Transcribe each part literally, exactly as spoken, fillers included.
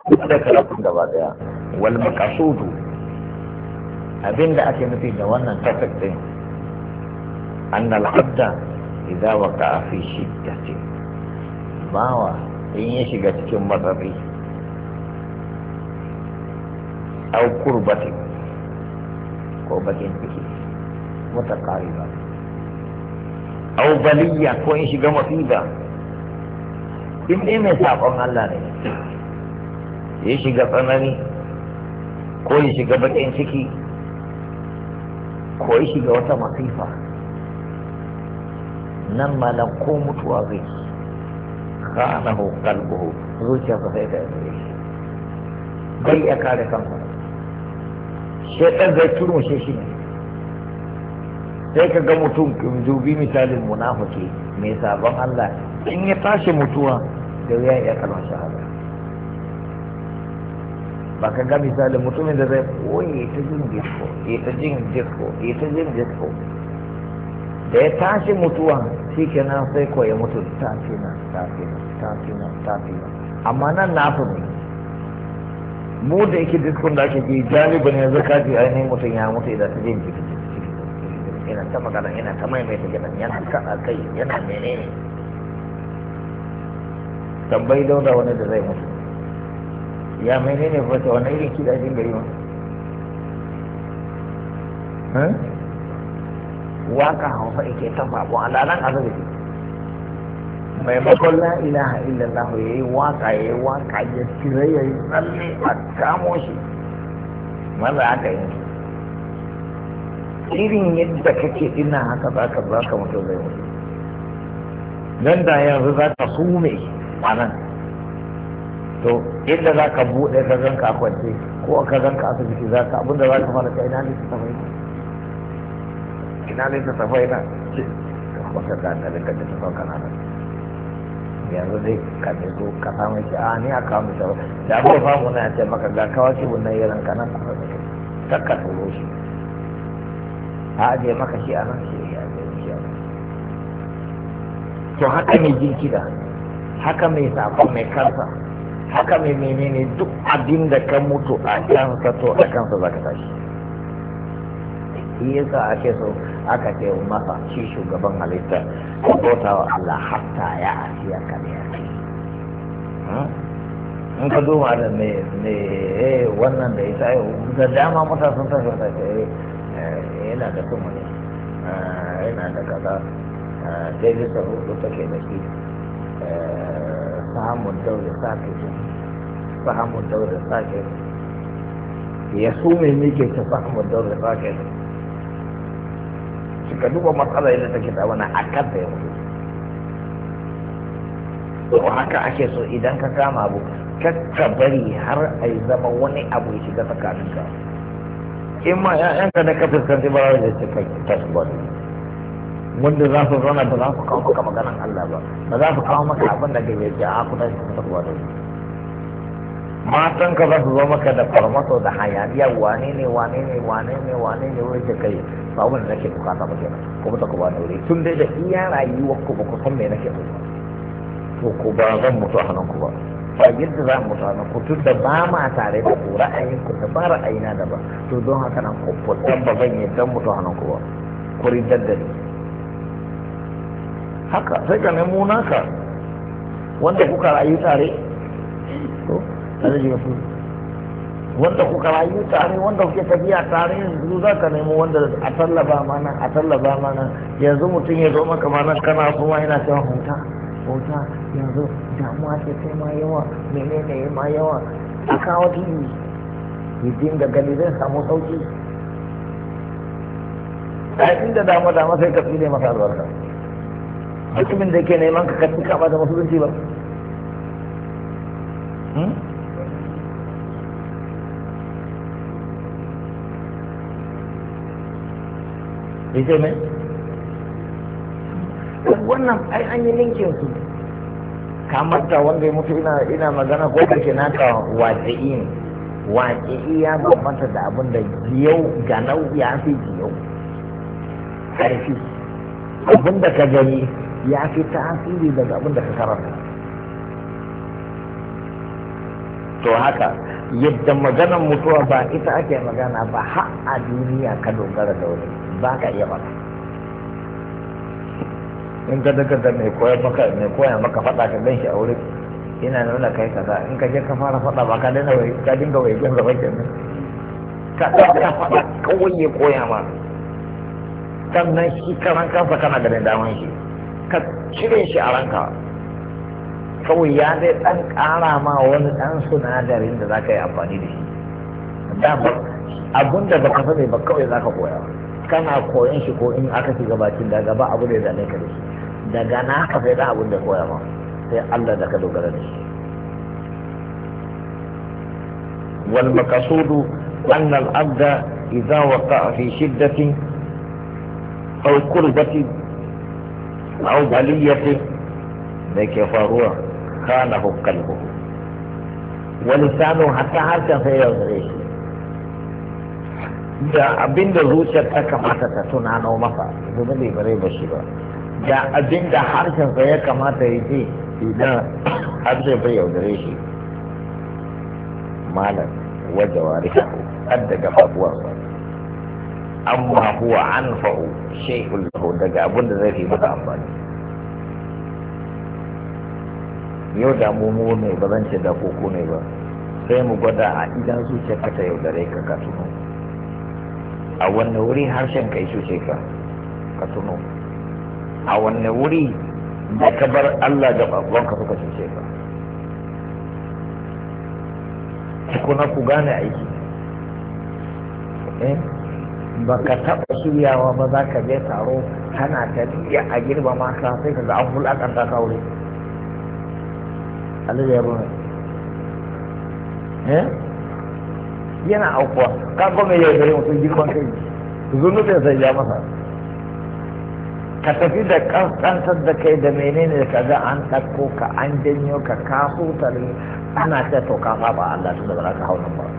da karatun gaba daya wal maqasudu abinda ake nufi da wannan topic din annal abda idza waqa'a fi shiddati bawa in ya shiga cikin matsatsi au kurbati ko bakin ciki mutaqariba au baliya ko in shiga masiba in dai mai sakon Allah ne ya shiga tsanani ko ya shiga bakin ciki ko ya shiga wata masifa nan malam ko mutuwa zai khanahu qalbuhu zuciyarsa sai ta yi bai ya kare kansa shaitan zai turmushe shi ne sai ka ga mutum dubi misalin munafiki mai sabon Allah in ya tashi mutuwa da wuya ya kalmar shahada ba ka ga misalin mutumin da zai koye ta jin disco ya ta jin disco ya ta jin disco da ya tashi mutuwa shi kenan sai ko ya mutu tafina tafina tafina tafina amma nan nasu ne mu da yake diskon da ake ji galibin yanzu kaji ainihin mutum ya mutu idan ta jin jiki yana ta magana yana ta maimaita gidan yana kaɗa kai yana menene tambayi dauda wani da zai mutu ya menene fata wani irin kiɗa jin gari ma waka hausa ake ta faɓo a lalan asibiti maimakon la ilaha illallah ya yi waka ya yi waka ya tire ya yi tsalle a kamo shi maza aka yi irin yadda kake ina haka za ka za ka mutu zai mutu nan da yanzu za ka sume a nan to inda za ka buɗe ka zanka a kwance ko ka zanka asibiti za ka abinda za ka fara ka ina ne ta tafai ina ne ta tafai na wata da da da ta sauka na nan yanzu dai ka ne zo ka samu shi a ni a kawo mai sauran da abu da famu na ce maka ga kawace wannan yaran ka nan a takka tsoro shi a ajiye maka shi a nan shi ya ajiye shi a nan to haka mai jin kiɗa haka mai sakon mai kansa haka mai menene duk abin da ka mutu a kansa to a kansa za ka tashi shi yasa ake so aka ce masa shi shugaban halitta ko bauta wa Allah hatta ya asiya ka ne in ka duba da me me wannan da ita da dama mutane sun tashi da ce yana da kuma ne yana da kaza daidai da hudu take da shi samun daure sake samun daure sake ya su mai mike ta samun daure sake suka duba matsala yadda take da wani akar da ya mutu to haka ake so idan ka kama abu kakka bari har a yi zama wani abu ya shiga tsakaninka in ma ya'yanka da ka fuskanci ba da ce kai tasbot wanda za su zauna ba za su kawo maka maganan Allah ba ba za su kawo maka abin da gabe ce a kuɗa shi kusa kuwa da matan ka za su zo maka da farmato da hayaniya wane ne wane ne wane ne wane ne wai ce kai ba abin da nake bukata ba kenan ko ta ku ba da wuri tun dai da iya rayuwar ku ba ku san me nake so to ku ba zan mutu a hannun ku ba ba yadda za mu mutu a hannun ku tun da ba ma tare da ku ra'ayin ku da ba ra'ayina da ba to don haka nan ku fitan ba zan yadda mutu a hannun ku ba ku ridar da ni haka sai ka nemo naka wanda kuka rayu tare to alaji wasu wanda kuka rayu tare wanda kuke tafiya tare yanzu za ka nemo wanda a tallaba mana a tallaba mana yanzu mutum ya zo maka mana kana kuma yana cewa huta huta yanzu damuwa ce sai ma yawa menene ma yawa a kawo tv ya dinga gani zai samu sauki a inda dama dama sai ka tsine masa albarka mutumin da ke neman ka kaci kama da musulunci ba ita mai wannan ai an yi linkin su kamar da wanda ya mutu ina ina magana ko da ke naka waƙi'i ne waƙi'i ya bambanta da abin da yau ganau ya fi yau ƙarfi abin da ka gani ya fi tasiri daga abin da ka karanta to haka yadda maganar mutuwa ba ita ake magana ba har a duniya ka dogara da wani ba ka iya maka in ka daga da mai koya maka mai koya maka faɗa ka gan shi a wurin ina nuna kai kaza in ka je ka fara faɗa ba ka daina wai ka dinga wai gan gaba kenan ka ɗauka faɗa kawai ya koya ma sannan shi karan kansa kana ganin daman shi ka cire shi a ranka kawai ya dai ɗan ƙara ma wani ɗan sinadarin da za ka yi amfani da shi dama abun da baka sani ba kawai za ka koya kana koyon shi ko in aka shiga bakin da gaba abu da ya zane ka da shi daga na ka sai da abun da koya ma sai Allah da ka dogara da shi wal maqsudu anna al abda idza waqa'a fi shiddatin aw kurbatin aw baliyatin da ke faruwa kana hukkalhu wa lisanu hatta harshen sai ya zare shi da abinda zuciyar ta kamata ta tunano masa zama bai bare ba shi ba da abinda harshen sa ya kamata ya ce idan harshen bai yaudare shi malam wajen wari har daga fafuwarsa amma huwa anfa'u shay'un lahu daga abinda zai fi masa amfani yau da mu mu ne ba zan ce da koko ne ba sai mu gwada a idan zuciyar ka ta yaudare ka ka tuno a wanne wuri harshen kai cuce ka ka tuno a wanne wuri da ka bar Allah da babban ka suka cuce ka kuna ku gane aiki eh ba ka taɓa shiryawa ba za ka je taro kana tafiya a girba maka sai ka ga an hulakanta ka wuri Allah ya bune eh yana aukuwa ka gome ya gare mutum girman kai zunubin sai ya masa ka tafi da kankantar da kai da menene ka ga an ɗauko ka an janyo ka kaso tare ana ta to ka saba Allah tun da ba ka hau nan ba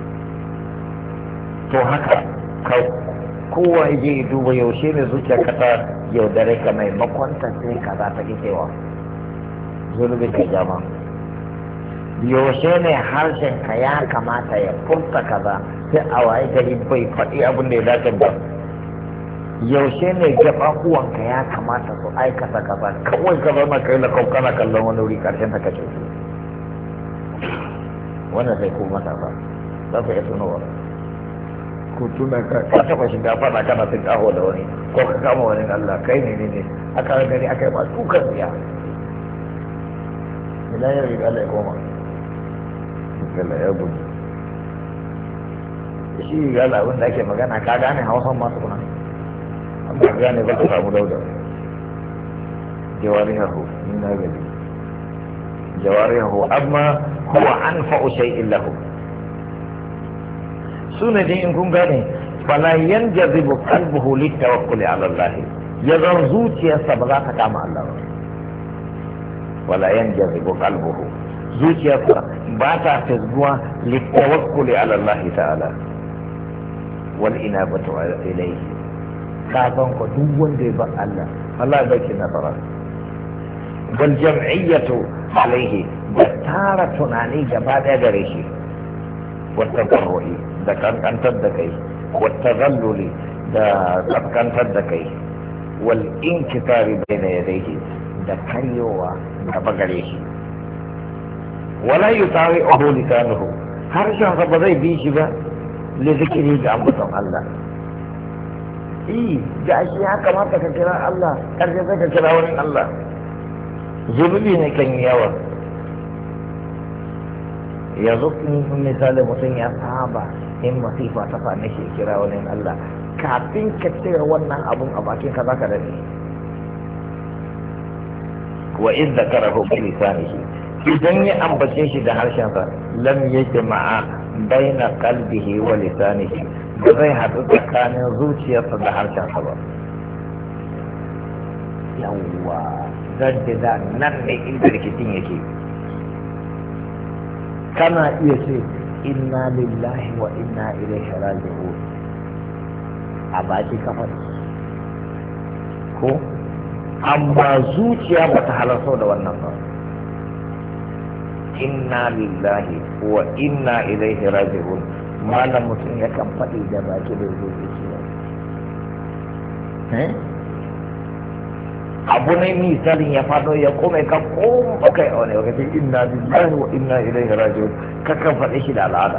to haka ka kowa je duba yaushe ne zuciya ka ta yaudare ka maimakon ta sai ka za ta ki cewa zunubin ka jama yaushe ne harshen ka ya kamata ya furta kaza sai a waye gari bai faɗi abin da ya dace ba yaushe ne gaɓaɓuwan ka ya kamata su aikata kaza kawai ka zama kai na kau kana kallon wani wuri karshen ta kace su wannan sai kuma matasa za ku iya tunowa ku tuna ka ka taɓa shiga faɗa kana sun ƙaho da wani ko ka kama wani Allah kai ne ne ne aka gani aka yi ma tukar biya idan ya riga Allah ya koma Allah ya gudu shi gala abin da ake magana ka gane hausan masu kuna an ba gane ba ka samu dauda jawariyahu min na gani jawariyahu amma huwa anfa'u shay'in lahu sune dai in kun gane fala yanjazibu qalbuhu litawakkuli ala Allah ya zan zuciyarsa ba za ta kama Allah ba wala yanjazibu qalbuhu zuciyarsa ba ta fizguwa litawakkuli ala Allah ta'ala wal inabatu ilayhi kafan ko duk wanda ya ba Allah Allah ya baki nasara wal jam'iyyatu alayhi da tara tunani gaba daya gare shi wata barro'i da kankantar da kai wata zalluli da kankantar da kai wal inkitari bayna yadayhi da karyowa gaba gare shi wala yutawi'uhu lisanuhu harshen sa ba zai bi shi ba li zikiri ga ambaton Allah eh ga shi ya kamata ka kira Allah karshe sai ka kira wani Allah zunubi ne kan yawa yanzu misali mutum ya saba in masifa ta same shi kira wani Allah kafin ka cire wannan abun a bakin ka zaka dade wa in zakarahu bi lisanihi idan ya ambace shi da harshensa lam yajma'a baina qalbihi wa lisanihi ba zai haɗu tsakanin zuciyarsa da harshensa ba yawwa zan ce da nan ne inda rikicin yake kana iya ce inna lillahi wa inna ilaihi raji'un a baki kafar ko amma zuciya ba ta halarta da wannan ba inna lillahi wa inna ilaihi raji'un malam mutum ya kan faɗi da baki da zuciya eh abu ne misalin ya faɗo ya kome ka koma kai a wani wakati inna lillahi wa inna ilaihi raji'un ka kan faɗi shi da al'ada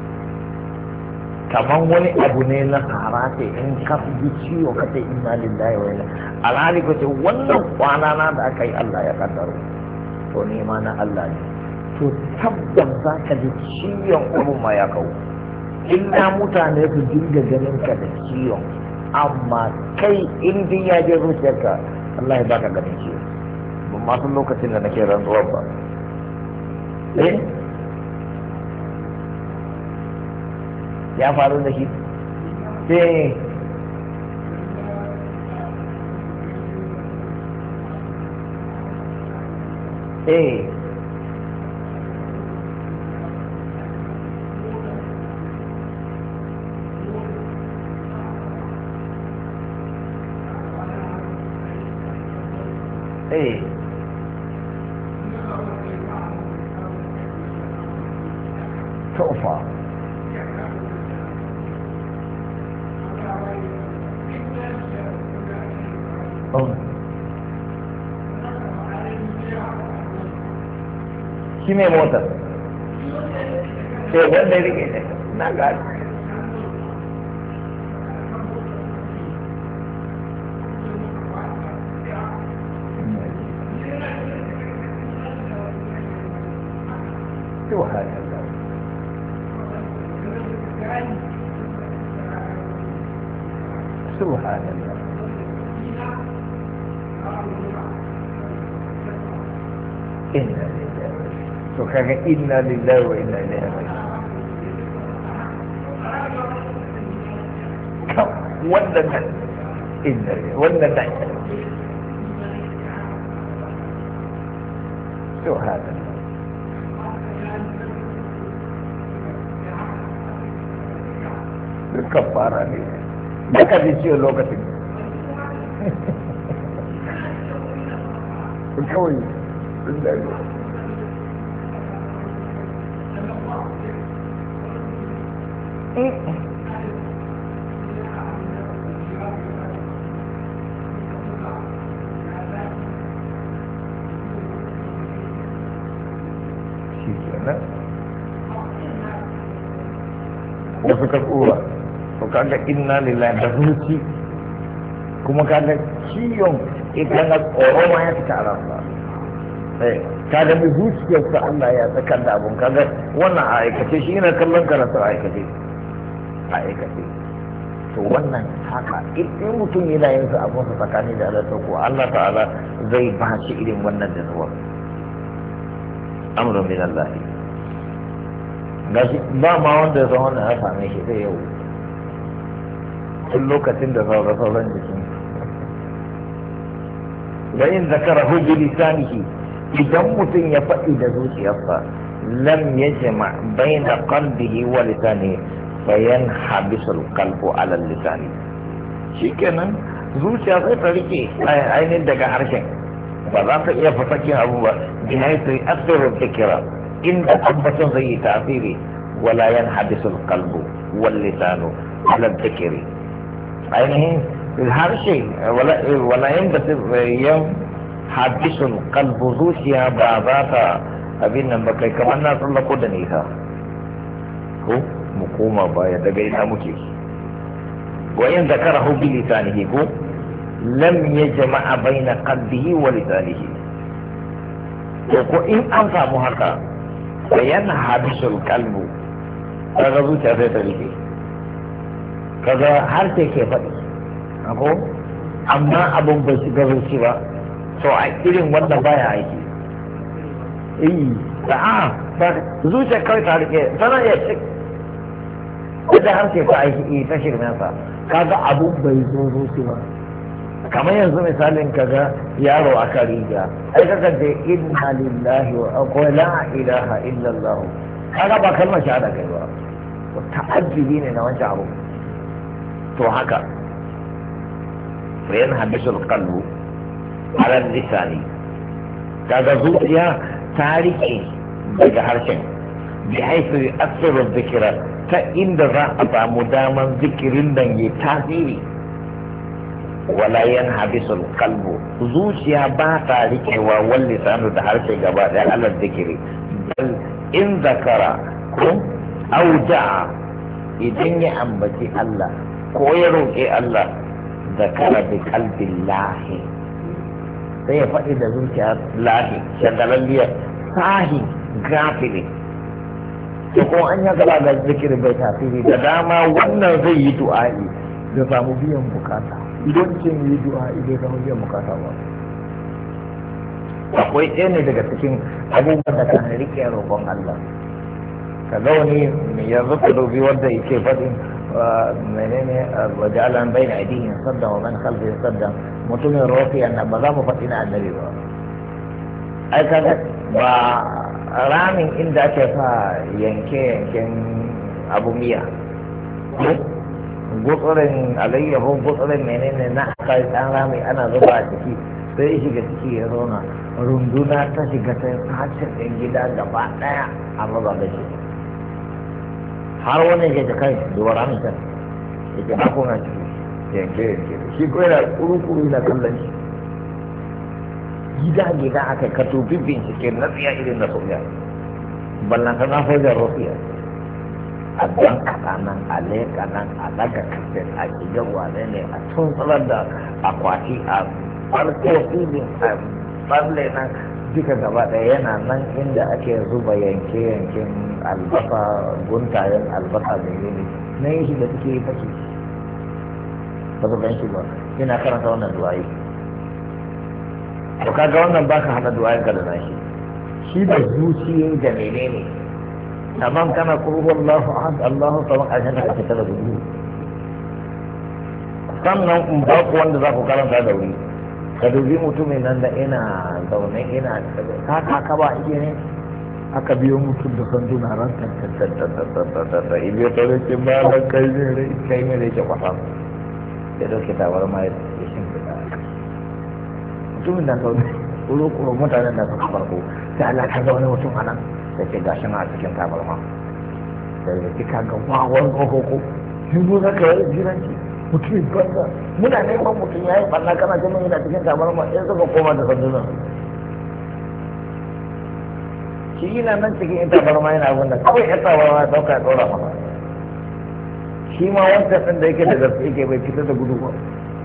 kamar wani abu ne na karate in ka ji ciwo ka ce inna lillahi wa inna alhali ko ce wannan kwana na da aka yi Allah ya kaddaro to ne ma na Allah ne to tabbas za ka ji ciwon abun ma ya kawo illa mutane su dinga ganin ka da ciwon amma kai in din ya je zuciyarka Allah ya baka ganin ciwo ban ma san lokacin da nake rantsuwar ba eh ya faru da shi sai eh eh tofa shi mai motar sai wanda ya rike ne na gani سبحان الله سبحان الله إنا لله سبحانه إنا لله وإنا إليه راجعون ولا إنا ولا سبحان الله kafara ne da ka ji ciwo lokacin kawai da shi kenan da suka tsura to kaga inna lillahi da zuci kuma kaga ciwon idan na tsoro ma ya fita a ransa eh kaga da zuciyarsa Allah ya tsakar da abun kaga wannan a aikace shi yana kallon karatu a aikace a aikace to wannan haka idan mutum yana yin sa abun sa tsakani da Allah ko Allah ta'ala zai ba shi irin wannan da zuwa amrun min Allah gashi ba ma wanda ya san wannan ya same shi sai yau tun lokacin da sauran sauran jikin da yin zakara hujji lisanihi idan mutum ya faɗi da zuciyarsa lam yajma baina qalbihi wa lisanihi fayan habisul qalbu ala lisani shikenan zuciya sai ta rike ainihin daga harshen ba za ta iya fasakin abu ba bihaitu asiru dhikra inda ambaton zai yi tasiri wala yan habisul qalbu wal lisanu ala dhikri ainihin harshe wala yin da yan hadisun kalbu zuciya ba za ta abin nan ba kai kamar na tsallako da nisa ko mu koma baya daga ina muke wayan zakara hu bi lisanihi ko lam yajma'a baina qalbihi wa lisanihi to ko in an samu haka wayan hadisul kalbu kaga zuciya sai ta rike kaga har sai ke faɗi ko amma abun bai shiga zuci ba to a irin wanda baya aiki eh da a ba zuciya kawai ta rike tana iya cik da har sai ta aiki ta shirmen sa kaga abun bai zo zuci ba kamar yanzu misalin kaga yaro a kan riga ai kaga da inna lillahi wa akwai la ilaha illallah kaga ba kalmar shahada kai ba ta'ajjubi ne na wancan abu to haka bayan hadisul qalbu ala lisani kaga zuciya ta rike daga harshen bi haifu asirin zikira ta inda za a samu daman zikirin nan ya tasiri wala yan habisul kalbu zuciya ba ta rikewa wal lisanu da harshe gaba daya Allah zikiri bal in zakara ko auja idan ya ambaci Allah ko ya roƙe Allah zakara bi qalbillahi sai ya faɗi da zuciya lahi shagalalliya sahi gafili to kuma an ya gaba da zikiri bai tasiri da dama wannan zai yi du'a'i da samu biyan bukata idan ce yi du'a'i bai samu biyan bukata ba akwai ɗaya ne daga cikin abubuwan da kan rike roƙon Allah ka ga wani yanzu ka dubi wanda yake faɗin menene waje alan bai na addinin saddan wa man khalfi saddan mutumin rofiyan nan ba za mu faɗi na annabi ba ai kaga ba ramin inda ake sa yanke-yanken abu miya gutsurin alayyahu gutsurin menene na aka yi ɗan rami ana zuba a ciki sai ya shiga ciki ya zauna runduna ta shiga ta sacin ɗin gida gaba ɗaya a maza da shi har wani ya kai duba ramin can ya ke hakuna ciki yanke-yanke shi ko yana kuru-kuru yana kallon shi gida-gida aka ka tubi bincike na tsiya irin na soya ballanta na sojan rufiya a don kaɗanan a leƙanan a daga kafin a shiga wane ne a tun tsalar da akwati a farko filin a balle nan duka gaba ɗaya yana nan inda ake zuba yanke-yanken albasa guntayen albasa da yini na yi shi da suke yi fashe ba su gan shi ba yana karanta wannan duwaye to kaga wannan baka hada duwayen ka da nashi shi da zuciya da menene tamam kana qulu Allahu ahad Allahu samad a shaka ta da gudu sannan in ba ku wanda za ku karanta da wuri ka dubi mutumin nan da ina zaune ina ka ka ba iya ne aka biyo mutum da sanduna ran ta ibiyo ta rike ba da kai ne rai kai ne rai ke kwata da dauke tawar ma ya shimfiɗa mutumin da zaune kuro-kuro mutanen da suka farko sai Allah ka zaune mutum a nan da ke gashi na a cikin tabarma da ya fi kaga wawon ƙoƙoƙo sun zo zaka yi jiranci mutumin banza muna neman mutum ya yi ɓanna kana jami'in yana cikin tabarma in suka koma da sandunan shi yana nan cikin ita tabarma yana abin da kawai ya tabarma ya ɗauka ya ɗora masa shi ma wancan ɗin da yake da gaske yake bai fitar da gudu ba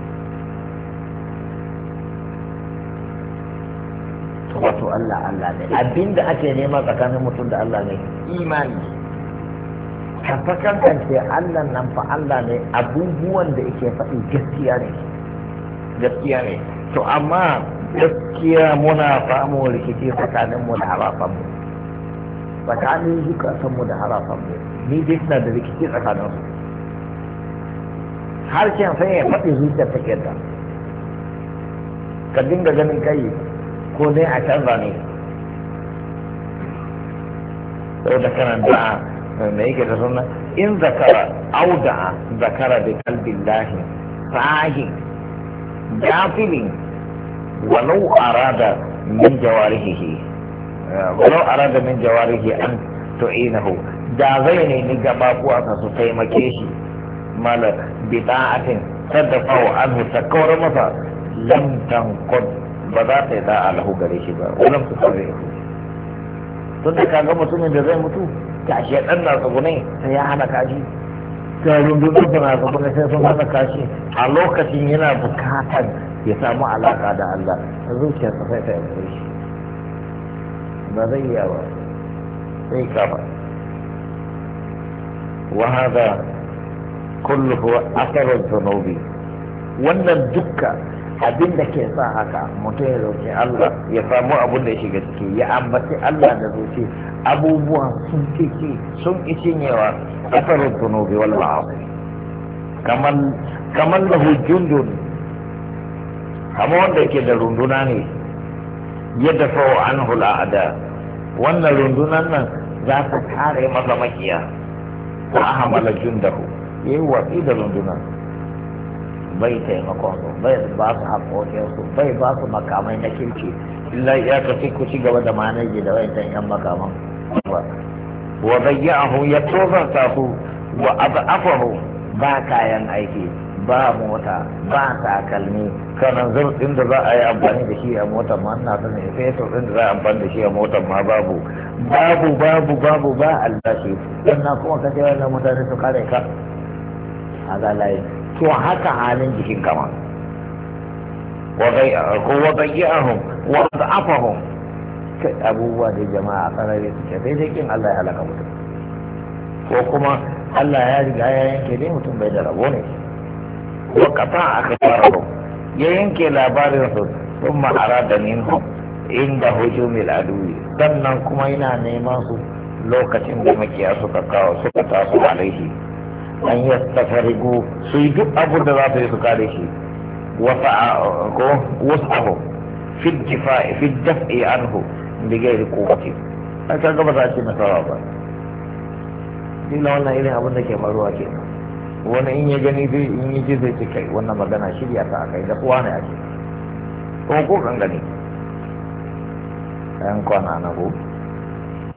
wato Allah Allah ne abinda ake nema tsakanin mutum da Allah ne imani ka fa kankance Allah nan fa Allah ne abubuwan da yake faɗi gaskiya ne gaskiya ne to amma gaskiya muna samu rikici tsakanin mu da harafan mu tsakanin zukatan mu da harafan mu ni dai suna da rikici tsakanin su harshen sai ya faɗi zuciyar take da ka dinga ganin kai ko dai a canza ne sau da kanan da mai yake da suna in zakara auda zakara da kalbin lahi sahi gafilin walau arada min jawarihi walau arada min jawarihi an tu'inahu da zai ne ni gaba kuwa ka su taimake shi mala bida'atin saddafa wa anhu ta kawar masa lam tanqud ba za ta yi da'a lahu gare shi ba wannan su tsare ku tun da kaga mutumin da zai mutu ka shi dan na tsugune sai ya hana kashi ga rundunar da na tsugune sai sun hana kashi a lokacin yana bukatar ya samu alaka da Allah a zuciyarsa sai ta yanke shi ba zai yi ba sai kafa wa hada kulluhu atharu dhunubi wannan dukka abin da ke sa haka mutum ya roƙi Allah ya samu abin da ya shiga ciki ya ambaci Allah da zuci abubuwa sun ciki sun icinyewa asarar tunubi wal ma'asi kamar kamar lahu jundun kamar wanda yake da runduna ne ya dafa wa anhu al'ada wannan rundunan nan za ta kare masa makiya wa ahmala jundahu yayi watsi da rundunan bai taimakon su bai ba su haƙoƙin su bai ba su makamai na kirki illa ya ka ci ku ci gaba da manaji da wayancan yan makaman wa bayya'ahu ya tozarta su wa ad'afahu ba kayan aiki ba mota ba takalmi kanan zurfin da za a yi amfani da shi a motar ma ina sani fetur din da za a amfani da shi a motar ma babu babu babu babu ba albashi sannan kuma ka ce wannan mutane su kare ka a ga layi to haka halin jikin kama wa bayya'ahum wa ad'afahum kai abubuwa da jama'a karare suke sai dai kin Allah ya halaka mutum ko kuma Allah ya riga ya yanke dai mutum bai da rabo ne wa kafa aka fara ya yanke labarin su sun ma'ara da minhum inda hujumil aduwi sannan kuma yana neman su lokacin da makiya suka kawo suka taso alaihi an yastafarigu su yi duk abin da za su yi su kare shi wasu abu fi difa'i fi daf'i anhu da gairi kowace a kan gaba za a ce nasara ba dila wannan irin abin da ke faruwa ke wani in ya gani zai in yi ji zai ce kai wannan magana shirya ta akai da kuwa ne ake ko ko kan gani kayan kwana na ko